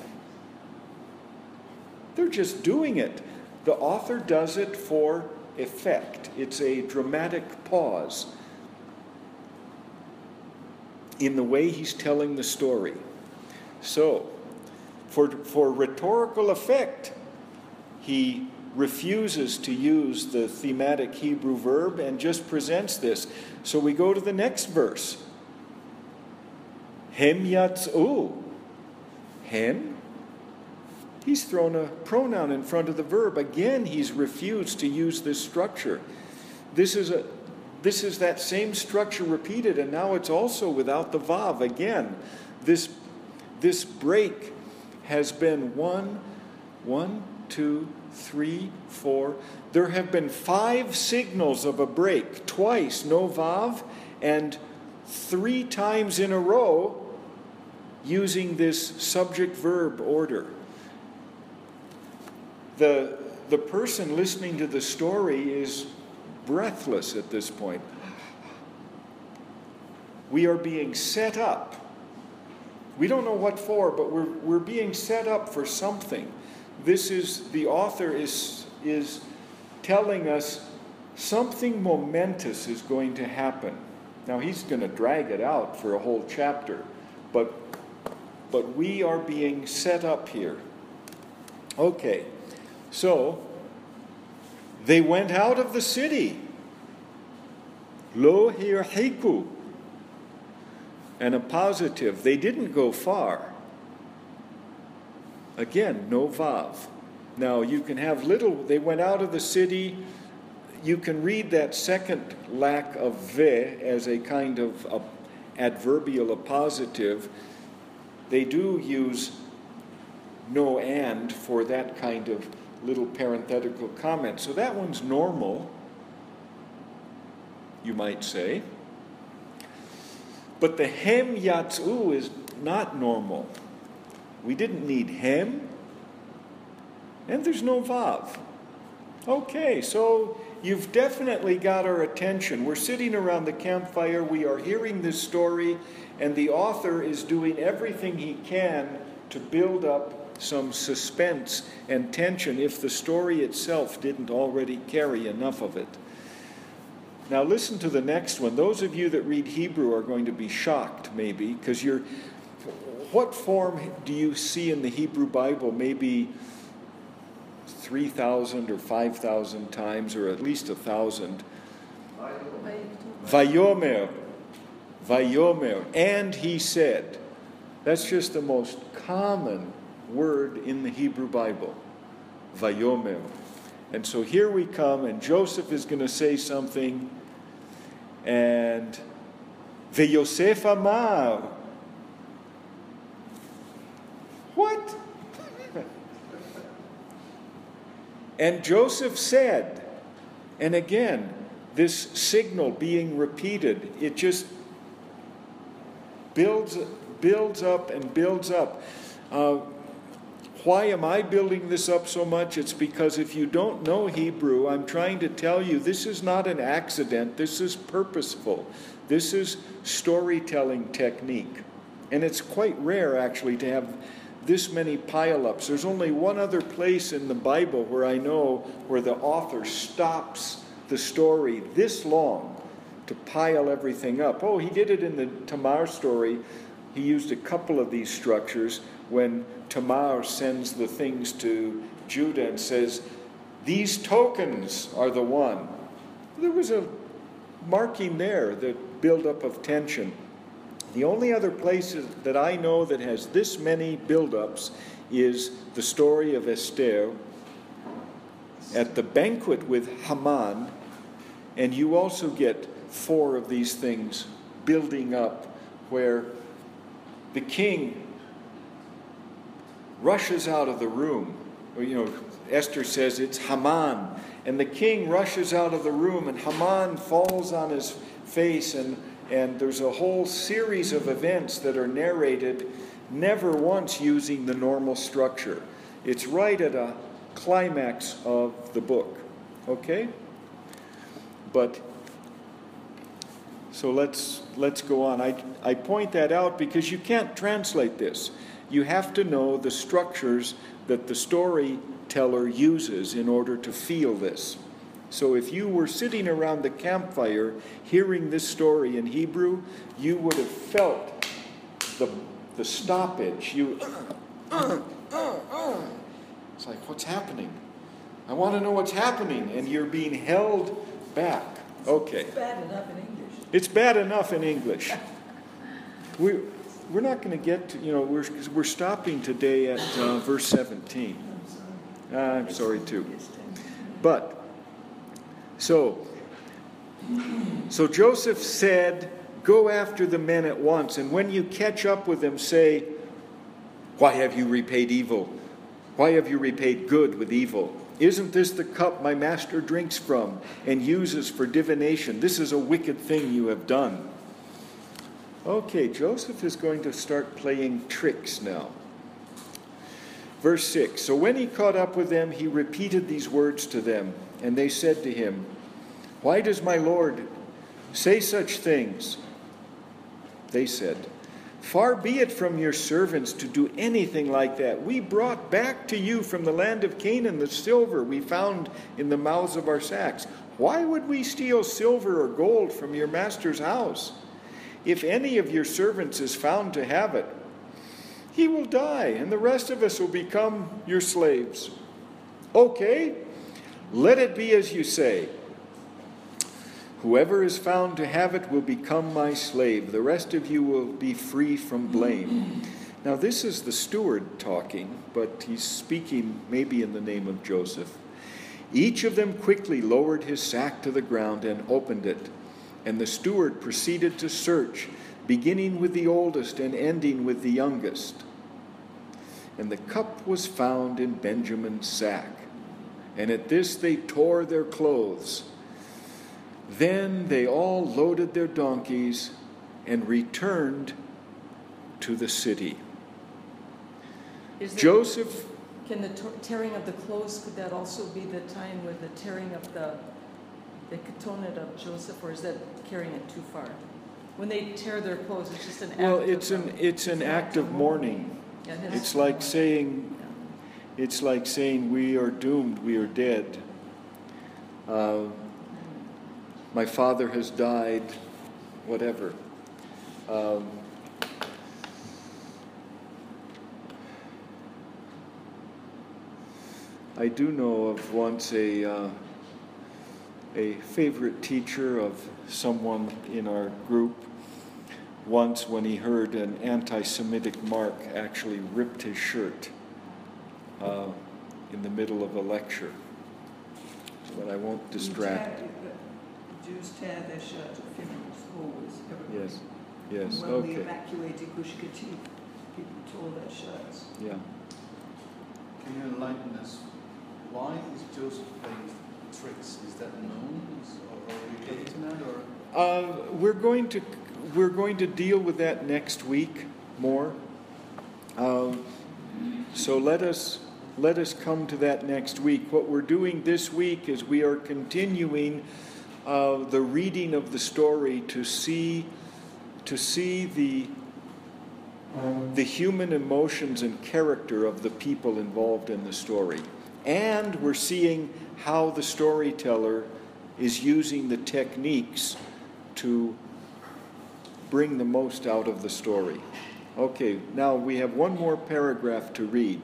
They're just doing it. The author does it for effect. It's a dramatic pause in the way he's telling the story. So, for, for rhetorical effect, he refuses to use the thematic Hebrew verb and just presents this. So we go to the next verse. Hem yatz'u. Hem. He's thrown a pronoun in front of the verb. Again, he's refused to use this structure. This is a this is that same structure repeated, and now it's also without the vav. Again, this this break has been one, one, two, three, four. There have been five signals of a break. Twice, no vav, and three times in a row using this subject-verb order. The, the person listening to the story is breathless at this point. We are being set up. We don't know what for, but we're, we're being set up for something. This is, the author is, is telling us something momentous is going to happen. Now, he's going to drag it out for a whole chapter, but, but we are being set up here. Okay. So, they went out of the city. Lo hirhiku. And a positive. They didn't go far. Again, no vav. Now, you can have little, they went out of the city. You can read that second lack of ve as a kind of a adverbial appositive. They do use no and for that kind of little parenthetical comment. So that one's normal, you might say. But the hem yatz'u is not normal. We didn't need hem, and there's no vav. Okay, so you've definitely got our attention. We're sitting around the campfire, we are hearing this story, and the author is doing everything he can to build up some suspense and tension if the story itself didn't already carry enough of it. Now listen to the next one. Those of you that read Hebrew are going to be shocked, maybe, because you're... What form do you see in the Hebrew Bible? Maybe three thousand or five thousand times, or at least a thousand. Vayomer. Vayomer. And he said. That's just the most common word in the Hebrew Bible. Vayomer. And so here we come, and Joseph is going to say something, and Veyosef amar. What? And Joseph said, and again, this signal being repeated, it just builds, builds up and builds up. Uh, why am I building this up so much? It's because if you don't know Hebrew, I'm trying to tell you this is not an accident. This is purposeful. This is storytelling technique. And it's quite rare, actually, to have this many pile-ups. There's only one other place in the Bible where I know where the author stops the story this long to pile everything up. Oh, he did it in the Tamar story. He used a couple of these structures when Tamar sends the things to Judah and says, these tokens are the one. There was a marking there, the buildup of tension. The only other place that I know that has this many buildups is the story of Esther at the banquet with Haman, and you also get four of these things building up where the king rushes out of the room. You know, Esther says it's Haman, and the king rushes out of the room, and Haman falls on his face, and And there's a whole series of events that are narrated, never once using the normal structure. It's right at a climax of the book. Okay? But, so let's let's go on. I, I point that out because you can't translate this. You have to know the structures that the storyteller uses in order to feel this. So if you were sitting around the campfire hearing this story in Hebrew, you would have felt the, the stoppage. You, uh, uh, uh. It's like, what's happening? I want to know what's happening. And you're being held back. Okay. It's bad enough in English. It's bad enough in English. we, we're not going to get to, you know, we're, we're stopping today at uh, verse seventeen. I'm sorry. Uh, I'm sorry too. But, So, so Joseph said, go after the men at once, and when you catch up with them, say, why have you repaid evil? Why have you repaid good with evil? Isn't this the cup my master drinks from and uses for divination? This is a wicked thing you have done. Okay, Joseph is going to start playing tricks now. Verse six, so when he caught up with them, he repeated these words to them. And they said to him, why does my Lord say such things? They said, far be it from your servants to do anything like that. We brought back to you from the land of Canaan the silver we found in the mouths of our sacks. Why would we steal silver or gold from your master's house? If any of your servants is found to have it, he will die, and the rest of us will become your slaves. Okay? Let it be as you say. Whoever is found to have it will become my slave. The rest of you will be free from blame. Now this is the steward talking, but he's speaking maybe in the name of Joseph. Each of them quickly lowered his sack to the ground and opened it. And the steward proceeded to search, beginning with the oldest and ending with the youngest. And the cup was found in Benjamin's sack. And at this they tore their clothes. Then they all loaded their donkeys and returned to the city. Is there- Joseph, Can the to- tearing of the clothes, could that also be the time with the tearing of the, the ketonet of Joseph, or is that carrying it too far? When they tear their clothes, it's just an act well, of... it's an it's an act of mourning. Yeah, it is. It's like saying, it's like saying we are doomed, we are dead. Uh, my father has died, whatever. Um, I do know of once a uh, a favorite teacher of someone in our group. Once, when he heard an anti-Semitic mark, actually ripped his shirt uh, in the middle of a lecture. But I won't distract. Jews tear their shirt at funerals, always. Everybody. Yes, yes, And when we okay. evacuated Gush Katif, people tore their shirts. Yeah. Can you enlighten us? Why is Joseph playing tricks? Is that known? Is, or are we getting to that? Or? Uh, we're going to we're going to deal with that next week more. Um, so let us let us come to that next week. What we're doing this week is we are continuing uh, the reading of the story to see to see the the human emotions and character of the people involved in the story. And we're seeing how the storyteller is using the techniques to bring the most out of the story. Okay, now we have one more paragraph to read.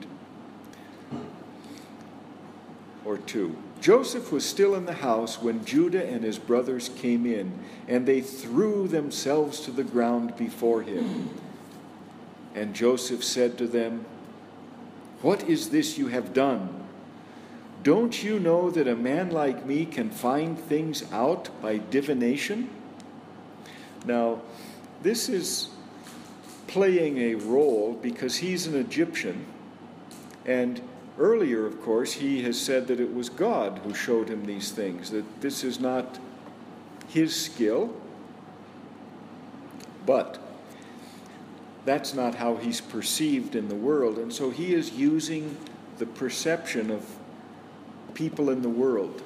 Or two. Joseph was still in the house when Judah and his brothers came in, and they threw themselves to the ground before him. And Joseph said to them, "What is this you have done? Don't you know that a man like me can find things out by divination?" Now, this is playing a role because he's an Egyptian. And earlier, of course, he has said that it was God who showed him these things, that this is not his skill. But that's not how he's perceived in the world. And so he is using the perception of people in the world.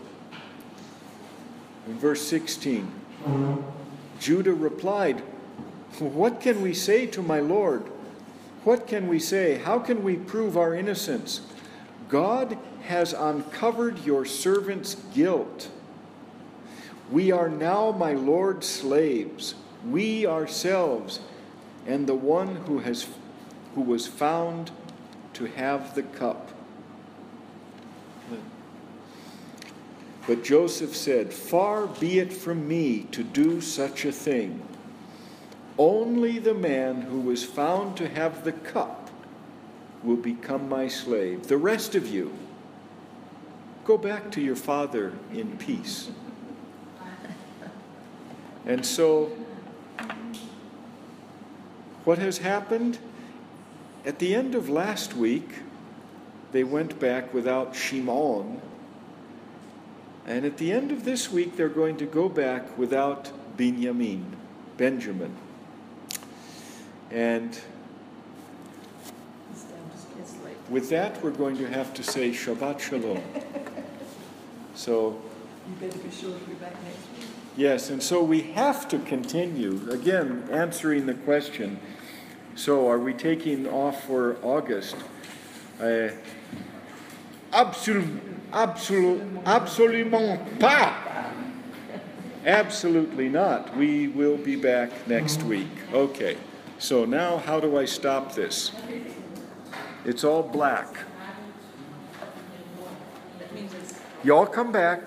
In verse sixteen, Judah replied, "What can we say to my Lord? What can we say? How can we prove our innocence? God has uncovered your servant's guilt. We are now my Lord's slaves, we ourselves, and the one who has who was found to have the cup." But Joseph said, "Far be it from me to do such a thing. Only the man who was found to have the cup will become my slave. The rest of you, go back to your father in peace." And so, what has happened? At the end of last week, they went back without Shimon. And at the end of this week, they're going to go back without Benjamin, Benjamin. And It's down to it's late. with that, we're going to have to say Shabbat Shalom. So, You better be sure to be back next week. yes, and so we have to continue, again, answering the question, so are we taking off for August? Uh, absolutely. Absolute, absolument pas. Absolutely not. We will be back next week. Okay. So now how do I stop this? It's all black. Y'all come back.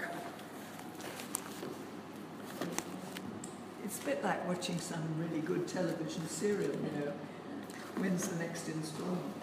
It's a bit like watching some really good television serial, you know. When's the next installment?